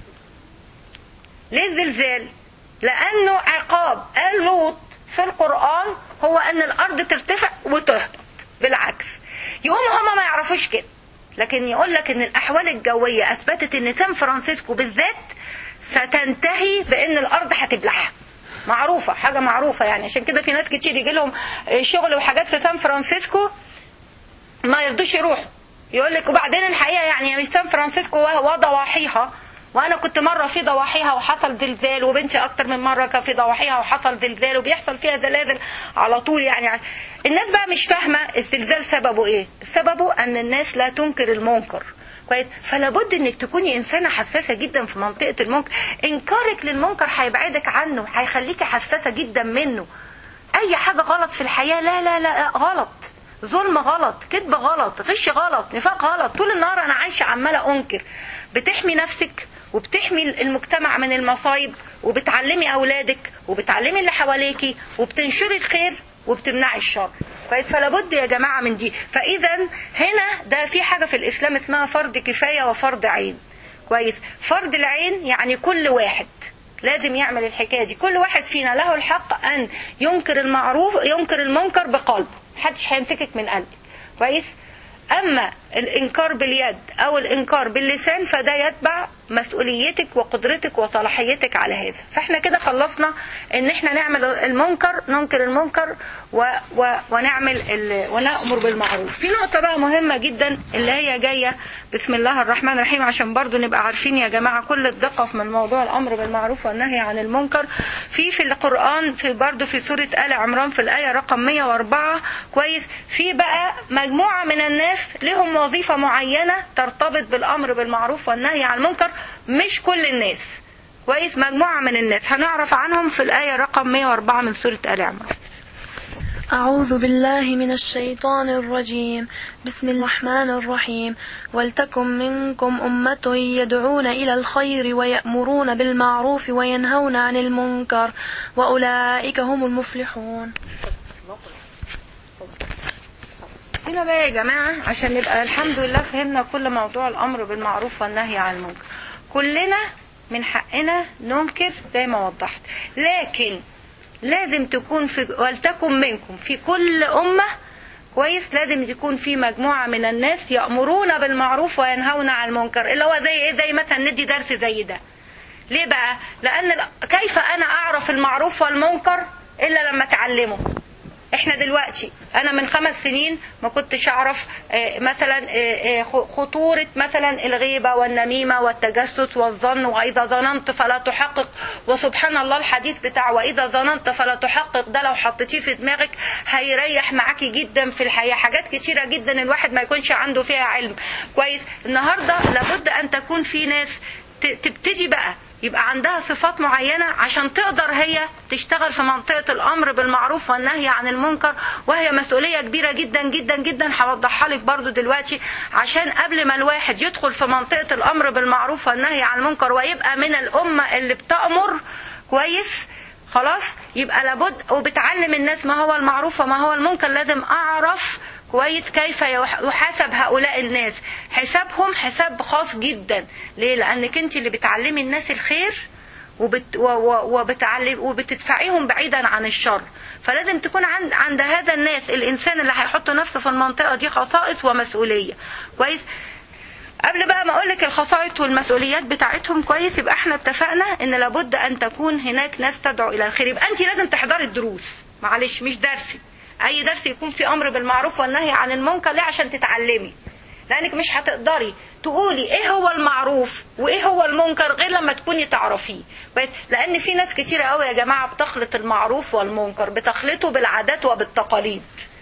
ليه الزلزال؟ لأنه عقاب قال لوط في القرآن هو أن الأرض ترتفع وتهبط بالعكس. يقوم هما ما يعرفوش كده لكن يقول لك أن الأحوال الجوية أثبتت أن سان فرانسيسكو بالذات ستنتهي بأن الأرض هتبلعها. معروفة حاجة معروفة يعني. عشان كده في ناس كتير يجي لهم شغل وحاجات في سان فرانسيسكو ما يرضوش يروحوا. يقول لك وبعدين الحقيقة يعني مش سان فرانسيسكو وضواحيها وانا كنت مرة في ضواحيها وحصل زلزال وبنتي اكتر من مرة كان في ضواحيها وحصل زلزال وبيحصل فيها زلازل على طول يعني. الناس بقى مش فاهمة الزلزال سببه ايه. سببه ان الناس لا تنكر المنكر كويس. فلا بد انك تكوني انسانة حساسة جدا في منطقة المنكر. انكارك للمنكر هيبعدك عنه هيخليكي حساسة جدا منه. اي حاجة غلط في الحياة لا لا لا غلط. ظلم غلط كذب غلط غش غلط نفاق غلط. طول النهار انا عايشة عمالة انكر. بتحمي نفسك وبتحمي المجتمع من المصايب، وبتعلمي اولادك وبتعلمي اللي حواليكي، وبتنشري الخير وبتمنعي الشر. فلا بد يا جماعه من دي. فاذا هنا ده في حاجه في الاسلام اسمها فرض كفايه وفرض عين. كويس. فرض العين يعني كل واحد لازم يعمل الحكايه دي، كل واحد فينا له الحق ان ينكر المعروف ينكر المنكر بقلبه، محدش هيمسكك من قلبك. كويس. اما الانكار باليد او الانكار باللسان فده يتبع مسؤوليتك وقدرتك وصلاحيتك على هذا. فاحنا كده خلصنا ان احنا نعمل المنكر، ننكر المنكر و و ونعمل ونأمر بالمعروف. في نقطة بقى مهمة جدا اللي هي جاية بسم الله الرحمن الرحيم، عشان برضو نبقى عارفين يا جماعة كل الدقة من موضوع الامر بالمعروف والنهي عن المنكر. في في القرآن في برضو في سورة آل عمران في الآية رقم مية وأربعة. كويس. في بقى مجموعة من الناس لهم وظيفة معينة ترتبط بالامر بالمعروف والنهي عن المنكر، مش كل الناس. كويس. مجموعة من الناس هنعرف عنهم في الآية رقم مية وأربعة من سورة آل عمران. أعوذ بالله من الشيطان الرجيم. بسم الله الرحمن الرحيم. ولتكن منكم أمة يدعون إلى الخير ويأمرون بالمعروف وينهون عن المنكر وأولئك هم المفلحون. هنا بقى يا جماعة عشان نبقى الحمد لله فهمنا كل موضوع الأمر بالمعروف والنهي عن المنكر. كلنا من حقنا ننكر زي ما وضحت، لكن لازم تكون في ولتكن منكم في كل أمة. كويس. لازم تكون في مجموعة من الناس يأمرون بالمعروف وينهون عن المنكر، اللي هو زي ايه؟ زي مثلا ندي درس زي ده. ليه بقى؟ لأن كيف أنا أعرف المعروف والمنكر إلا لما أتعلمه. احنا دلوقتي انا من خمس سنين ما كنتش اعرف مثلا خطورة مثلا الغيبة والنميمة والتجسس والظن، واذا ظننت فلا تحقق، وسبحان الله الحديث بتاع واذا ظننت فلا تحقق ده لو حطيتيه في دماغك هيريح معاكي جدا في الحياة. حاجات كتيرة جدا الواحد ما يكونش عنده فيها علم. كويس. النهاردة لابد ان تكون في ناس تبتدي بقى يبقى عندها صفات معينة عشان تقدر هي تشتغل في منطقة الأمر بالمعروف والنهي عن المنكر، وهي مسؤولية كبيرة جدا جدا جدا. هوضحها لك برضو دلوقتي عشان قبل ما الواحد يدخل في منطقة الأمر بالمعروف والنهي عن المنكر ويبقى من الأمة اللي بتأمر كويس خلاص، يبقى لابد وبتعلم الناس ما هو المعروف وما هو المنكر. لازم أعرف كويس كيف يحاسب هؤلاء الناس. حسابهم حساب خاص جدا. ليه؟ لأنك انت اللي بتعلمي الناس الخير وبت وبتعلم وبتدفعيهم بعيدا عن الشر. فلازم تكون عند عند هذا الناس الإنسان اللي هيحط نفسه في المنطقة دي خصائص ومسؤولية. كويس. قبل بقى ما أقولك الخصائص والمسؤوليات بتاعتهم كويس، يبقى احنا اتفقنا ان لابد ان تكون هناك ناس تدعو الى الخير. يبقى انت لازم تحضري الدروس، معلش مش درسي، اي درس يكون في امر بالمعروف والنهي عن المنكر. ليه؟ عشان تتعلمي، لانك مش هتقدري تقولي ايه هو المعروف وايه هو المنكر غير لما تكوني تعرفيه. لان في ناس كتيرة قوي يا جماعة بتخلط المعروف والمنكر، بتخلطه بالعادات وبالتقاليد،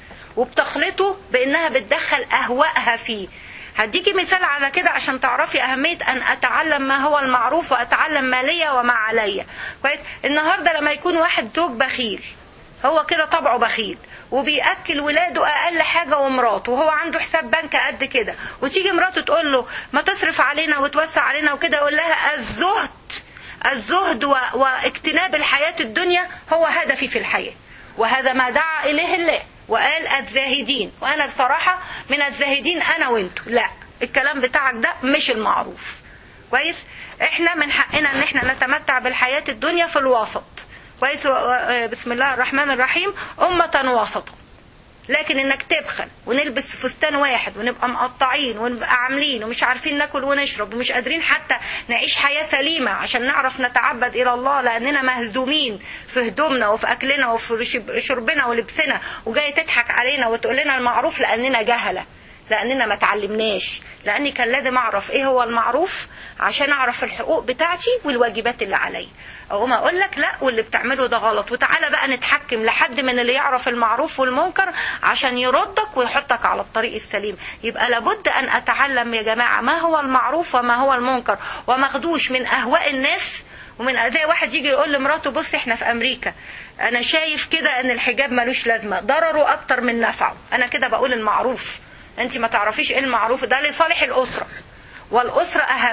وبتخلطه بانها بتدخل اهوائها فيه. هديكي مثال على كده عشان تعرفي أهمية أن أتعلم ما هو المعروف وأتعلم ما لي وما علي. كويس. النهاردة لما يكون واحد زوج بخيل، هو كده طبعه بخيل وبيأكل ولاده أقل حاجة ومراته، وهو عنده حساب بنك قد كده، وتيجي مراته تقول له ما تصرف علينا وتوسع علينا وكده، يقول لها الزهد الزهد واجتناب الحياة الدنيا هو هدفي في الحياة، وهذا ما دعا إليه الله وقال الزاهدين، وانا بصراحة من الزاهدين انا وانتو. لا، الكلام بتاعك ده مش المعروف. كويس. احنا من حقنا ان احنا نتمتع بالحياة الدنيا في الوسط. كويس. بسم الله الرحمن الرحيم. امة وسطا. لكن انك تبخل ونلبس فستان واحد ونبقى مقطعين ونبقى عاملين ومش عارفين ناكل ونشرب ومش قادرين حتى نعيش حياة سليمة عشان نعرف نتعبد الى الله، لاننا مهزومين في هدومنا وفي اكلنا وفي شربنا ولبسنا، وجاي تضحك علينا وتقول لنا المعروف لاننا جهلة، لاننا ما تعلمناش. لاني كان لازم اعرف ايه هو المعروف عشان اعرف الحقوق بتاعتي والواجبات اللي علي. او ما اقول لك لا واللي بتعمله ده غلط، وتعالى بقى نتحكم لحد من اللي يعرف المعروف والمنكر عشان يردك ويحطك على الطريق السليم. يبقى لابد ان اتعلم يا جماعة ما هو المعروف وما هو المنكر، وما اخدوش من اهواء الناس. ومن زي واحد يجي يقول لمراته بصي احنا في امريكا، انا شايف كده ان الحجاب ملوش لازمة، ضرره اكتر من نفعه، انا كده بقول المعروف. انت ما تعرفيش ايه المعروف ده لصالح الاسرة، والاسرة اهم،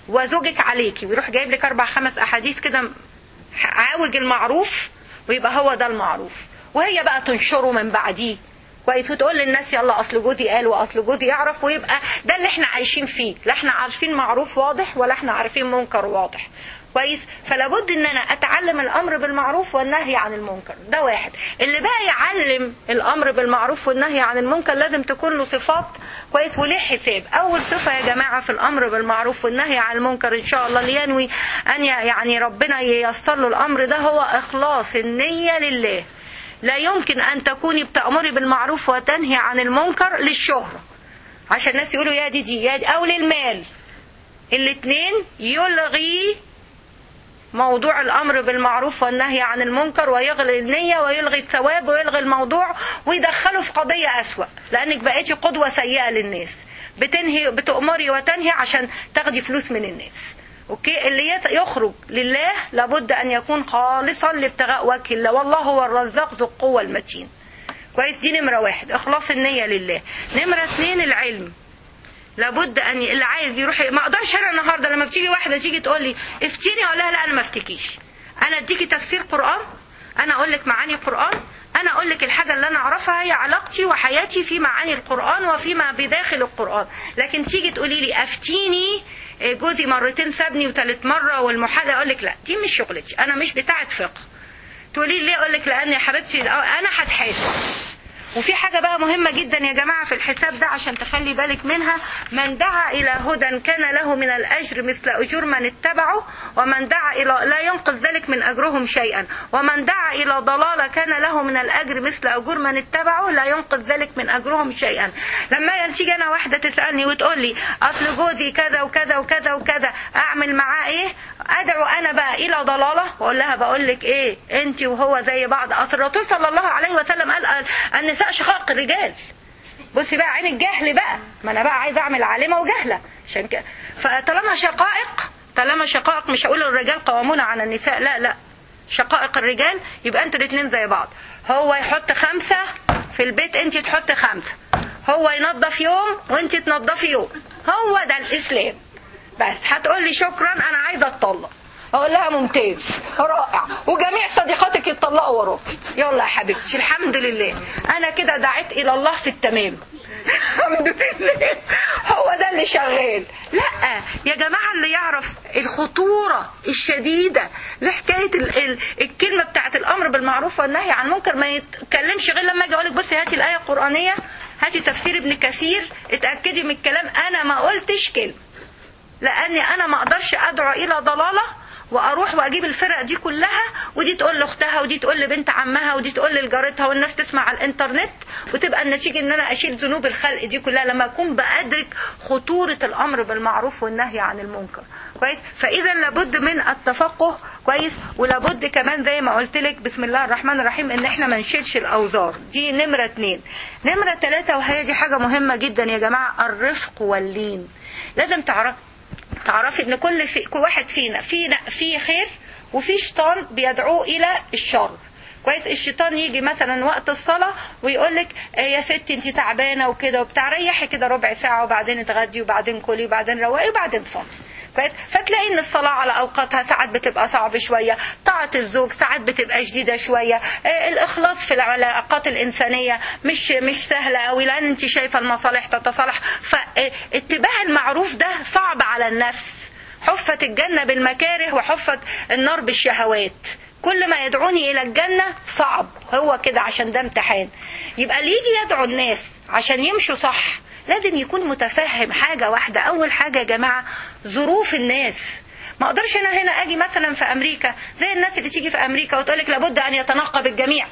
وزوجك عليكي، ويروح جايب لك اربع خمس احاديث كده عاوج المعروف، ويبقى هو ده المعروف، وهي بقى تنشره من بعديه كويس، وتقول للناس يلا اصل جوزي قال واصل جوزي يعرف، ويبقى ده اللي احنا عايشين فيه، لا احنا عارفين معروف واضح ولا احنا عارفين منكر واضح كويس. فلابد ان انا اتعلم الامر بالمعروف والنهي عن المنكر، ده واحد. اللي بقى يعلم الامر بالمعروف والنهي عن المنكر لازم تكون له صفات كويس وليه حساب. اول صفه يا جماعه في الامر بالمعروف والنهي عن المنكر ان شاء الله اللي ينوي ان يعني ربنا ييسر له الامر ده، هو اخلاص النيه لله. لا يمكن ان تكوني بتأمري بالمعروف وتنهي عن المنكر للشهرة عشان الناس يقولوا يا دي دي يا دي، او للمال. الاثنين يلغي موضوع الامر بالمعروف والنهي عن المنكر، ويلغي النية ويلغي الثواب ويلغي الموضوع، ويدخله في قضية اسوأ، لانك بقيتي قدوة سيئة للناس، بتنهي بتأمري وتنهي عشان تاخدي فلوس من الناس. اوكي، اللي يخرج لله لابد ان يكون خالصا لابتغاء وجه الله، والله هو الرزاق ذو القوة المتين كويس. دي نمرة واحد، اخلاص النية لله. نمرة اثنين العلم، لابد ان اللي عايز يروح، ما اقدرش انا النهارده لما بتيجي واحده تيجي تقول لي افتيني اقول لها لا انا ما افتكيش، انا اديكي تفسير قران، انا اقول لك معاني قران، انا اقول لك الحاجه اللي انا اعرفها هي علاقتي وحياتي في معاني القران وفيما بداخل القران. لكن تيجي تقولي لي افتيني جوزي مرتين سابني وثالث مره والمحاله، اقول لك لا دي مش شغلتي، انا مش بتاعه فقه. تقولي لي ليه؟ اقول لك لان يا حبيبتي انا هتحاسب. وفي حاجة بقى مهمة جدا يا جماعة في الحساب ده عشان تخلي بالك منها، من دعا إلى هدى كان له من الأجر مثل أجور من اتبعه، ومن دعا إلى لا ينقص ذلك من أجرهم شيئا، ومن دعا إلى ضلالة كان له من الأجر مثل أجور من اتبعه لا ينقص ذلك من أجرهم شيئا. لما تيجي أنا واحدة تسألني وتقول لي أصل جوزي كذا وكذا وكذا وكذا أعمل معاه إيه؟ أدعو أنا بقى إلى ضلالة وأقول لها بقول لك إيه، أنت وهو زي بعض. أصل الرسول صلى الله عليه وسلم قال النساء شقائق الرجال. بصي بقى عين الجهل بقى، ما انا بقى عايزه اعمل عالمه وجهله عشان كده. فطالما شقائق طالما شقائق مش هقول الرجال قوامون على النساء، لا لا، شقائق الرجال يبقى انتوا الاثنين زي بعض. هو يحط خمسة في البيت انت تحط خمسة، هو ينظف يوم وانت تنظفي يوم، هو ده الاسلام. بس هتقول لي شكرا انا عايزه اتطلق، اقول لها ممتاز رائع، وجميع صديقاتك يتطلقوا وراك، يلا يا حبيبتي الحمد لله انا كده دعيت الى الله في التمام الحمد لله، هو ده اللي شغال. لا يا جماعه، اللي يعرف الخطوره الشديده لحكايه الكلمه بتاعت الامر بالمعروف والنهي عن المنكر ما يتكلمش غير لما اجي اقول لك بصي هاتي الايه القرانيه، هاتي تفسير ابن كثير، اتاكدي من الكلام، انا ما قلتش كلمه، لاني انا ما اقدرش ادعو الى ضلاله واروح واجيب الفرق دي كلها، ودي تقول لاختها ودي تقول لبنت عمها ودي تقول لجارتها، والناس تسمع على الانترنت، وتبقى النتيجه ان انا اشيل ذنوب الخلق دي كلها لما اكون بادرك خطوره الامر بالمعروف والنهي عن المنكر كويس. فاذا لابد من التفقه كويس، ولابد كمان زي ما قلت لك بسم الله الرحمن الرحيم ان احنا ما نشيلش الاوزار دي. نمره اتنين. نمره ثلاثة وهي دي حاجه مهمه جدا يا جماعه، الرفق واللين. لازم تعرف تعرفي ان كل في كل واحد فينا فينا في خير وفي شيطان بيدعوه الى الشر كويس. الشيطان يجي مثلا وقت الصلاه ويقول لك يا ستي انت تعبانه وكده وبتاع، ريحي كده ربع ساعه وبعدين اتغدي وبعدين كلي وبعدين روقي وبعدين صلي كويس. فتلاقي ان الصلاه على اوقاتها ساعات بتبقى صعبه شويه، طاعه الزوج ساعات بتبقى شديده شويه، الاخلاص في العلاقات الانسانيه مش مش سهله قوي لان انت شايفه المصالح تتصالح. فاتباع المعروف ده صعب على النفس. حفت الجنه بالمكاره وحفت النار بالشهوات. كل ما يدعوني الى الجنه صعب، هو كده عشان ده امتحان. يبقى اللي يجي يدعو الناس عشان يمشوا صح لازم يكون متفهم حاجة واحدة. أول حاجة يا جماعة ظروف الناس. ما أقدرش أنا هنا أجي مثلا في أمريكا زي الناس اللي تيجي في أمريكا وتقولك لابد أن يتنقب الجميع،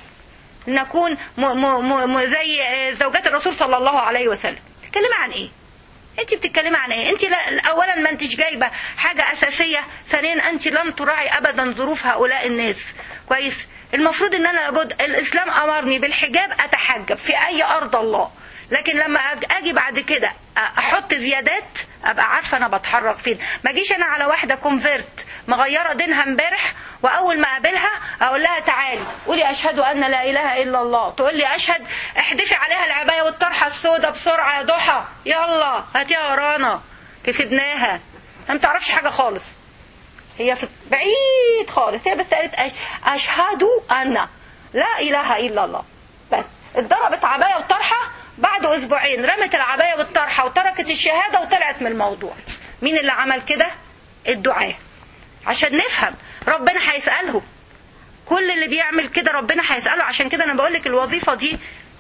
نكون م م م زي زوجات الرسول صلى الله عليه وسلم. تتكلمي عن إيه؟ أنت بتتكلمي عن إيه؟ أنت أولا ما أنتش جايبة حاجة أساسية، ثانيا أنت لم تراعي أبدا ظروف هؤلاء الناس كويس. المفروض أن أنا لابد، الإسلام أمرني بالحجاب أتحجب في أي أرض الله، لكن لما اجي بعد كده احط زيادات ابقى عارفه انا بتحرك فين. ما اجيش انا على واحده كونفيرت مغيره دينها امبارح واول ما اقابلها اقول لها تعالي قولي اشهد ان لا اله الا الله، تقول لي اشهد، احدفي عليها العبايه والطرحه السوداء بسرعه يا ضحى، يلا هاتيها ورانا، كسبناها هي ما تعرفش حاجه خالص، هي في بعيد خالص، هي بس قالت اشهد ان لا اله الا الله بس. اتضربت عبايه وطرحه، بعد اسبوعين رمت العبايه والطرحه وتركت الشهاده وطلعت من الموضوع. مين اللي عمل كده؟ الدعاء. عشان نفهم ربنا هيساله، كل اللي بيعمل كده ربنا هيساله. عشان كده انا بقول لك الوظيفه دي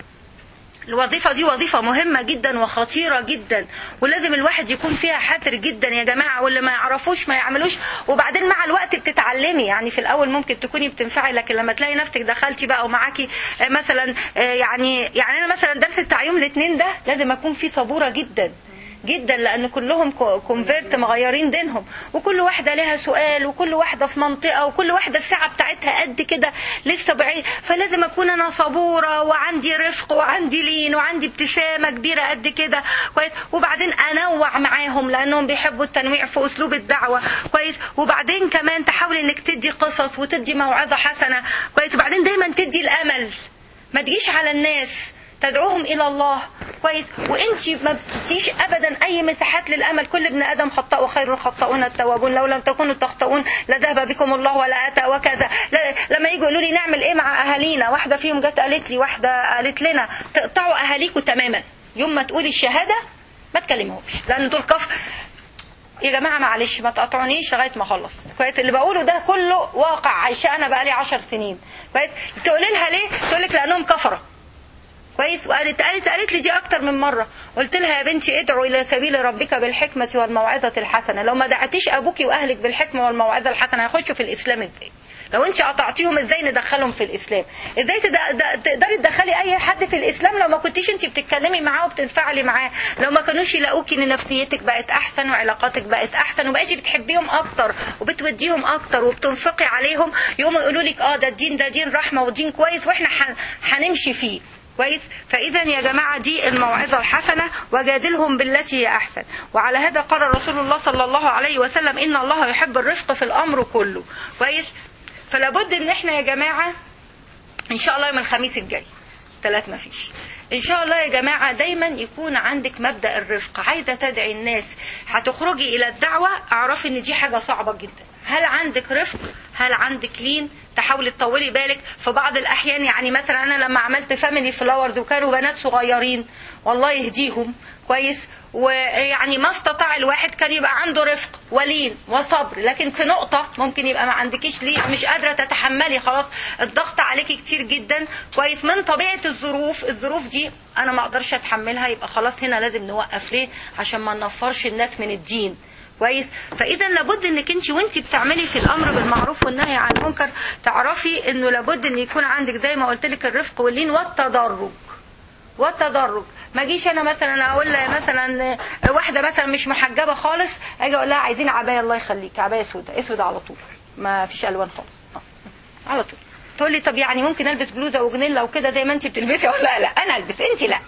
الوظيفة دي وظيفة مهمة جدا وخطيرة جدا، ولازم الواحد يكون فيها حذر جدا يا جماعة، واللي ما يعرفوش ما يعملوش. وبعدين مع الوقت بتتعلمي، يعني في الأول ممكن تكوني بتنفعي، لكن لما تلاقي نفسك دخلتي بقى ومعاكي مثلا يعني يعني أنا مثلا درس التعيين الاثنين ده لازم أكون فيه صبورة جدا جدا، لان كلهم كونفيرت مغيرين دينهم، وكل واحده لها سؤال، وكل واحده في منطقه، وكل واحده الساعه بتاعتها قد كده لسه بعيد. فلازم اكون انا صبوره وعندي رفق وعندي لين وعندي ابتسامه كبيره قد كده كويس، وبعدين انوع معاهم لانهم بيحبوا التنويع في اسلوب الدعوه كويس، وبعدين كمان تحاولي انك تدي قصص وتدي موعظه حسنه كويس، وبعدين دايما تدي الامل، ما تجيش على الناس، تدعوهم الى الله كويس، وانت ما بتديش ابدا اي مساحات للامل. كل ابن ادم خطاء وخير الخطاؤون التوابون، لو لم تكونوا تخطئون لذهب بكم الله ولا اتى وكذا. لما يجوا يقولوا لي نعمل ايه مع اهالينا، واحده فيهم جت قالت لي، واحده قالت لنا تقطعوا اهاليكم تماما، يوم ما تقولي الشهاده ما تكلمهمش، لان دول كفر. يا جماعه معلش ما تقطعونيش لغايه ما اخلص كويس، اللي بقوله ده كله واقع عايشه انا بقالي عشر سنين كويس. تقولي لها ليه؟ تقول لك لانهم كفره كويس. وقالت قالت قالت لي دي اكتر من مره، قلت لها يا بنتي ادعوا الى سبيل ربك بالحكمه والموعظه الحسنه. لو ما دعتيش ابوك واهلك بالحكمه والموعظه الحسنه هيخشوا في الاسلام ازاي؟ لو انت قطعتيهم ازاي ندخلهم في الاسلام؟ ازاي تقدري تدخلي اي حد في الاسلام لو ما كنتيش انت بتتكلمي معاه وبتنفعلي معاه؟ لو ما كانوش يلاقوكي ان نفسيتك بقت احسن وعلاقاتك بقت احسن وبقيتي بتحبيهم اكتر وبتوديهم اكتر وبتنفقي عليهم، يقوموا يقولوا لك اه ده الدين ده دين رحمه ودين كويس واحنا هنمشي فيه كويس. فإذا يا جماعة دي الموعظة الحسنة، وجادلهم بالتي هي أحسن. وعلى هذا قال رسول الله صلى الله عليه وسلم إن الله يحب الرفق في الأمر كله كويس. فلا بد إن إحنا يا جماعة إن شاء الله يوم الخميس الجاي ثلاث ما فيش إن شاء الله يا جماعة دايما يكون عندك مبدأ الرفق. عايزة تدعي الناس هتخرجي إلى الدعوة، أعرفي إن دي حاجة صعبة جدا. هل عندك رفق؟ هل عندك لين؟ تحاولي تطولي بالك في بعض الأحيان. يعني مثلا أنا لما عملت فاميلي فلاورز وكانوا بنات صغيرين والله يهديهم كويس، ويعني ما استطاع الواحد كان يبقى عنده رفق ولين وصبر، لكن في نقطة ممكن يبقى ما عندكيش ليه، مش قادرة تتحملي، خلاص الضغط عليكي كتير جدا كويس من طبيعة الظروف. الظروف دي أنا ما أقدرش أتحملها، يبقى خلاص هنا لازم نوقف. ليه؟ عشان ما ننفرش الناس من الدين كويس. فاذا لابد انك انت وانت بتعملي في الامر بالمعروف والنهي عن المنكر تعرفي انه لابد ان يكون عندك زي ما قلت لك الرفق واللين والتدرج والتدرج. ما اجيش انا مثلا اقول مثلا واحده مثلا مش محجبه خالص، اجي اقول لها عايزين عبايه الله يخليك، عبايه سوداء اسودة على طول، ما فيش الوان خالص على طول. تقول لي طب يعني ممكن البس بلوزه وجنيلا وكده زي ما انت بتلبسي؟ ولا لا لا انا البس انت لا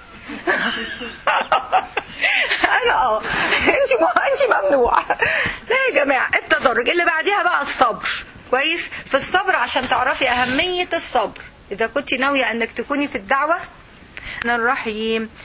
انا اه انت انت ممنوعه. لا يا جماعه التدرج. اللي بعديها بقى الصبر كويس. في الصبر عشان تعرفي اهميه الصبر اذا كنت ناويه انك تكوني في الدعوه الرحيم.